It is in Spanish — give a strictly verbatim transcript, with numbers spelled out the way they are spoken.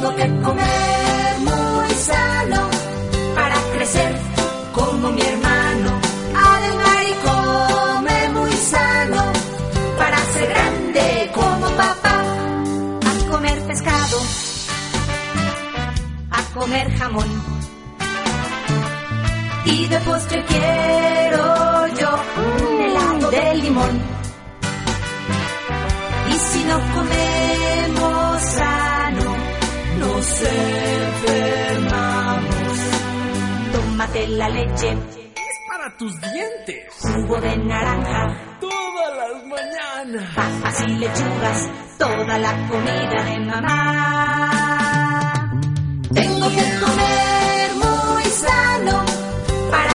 Tengo que comer muy sano para crecer como mi hermano. Además, y come muy sano para ser grande como papá. A comer pescado, a comer jamón. Y de postre quiero yo un helado de limón. Y si no comemos sano, nos enfermamos. Tómate la leche, es para tus dientes. Jugo de naranja, todas las mañanas. Papas y lechugas, toda la comida de mamá. Tengo que comer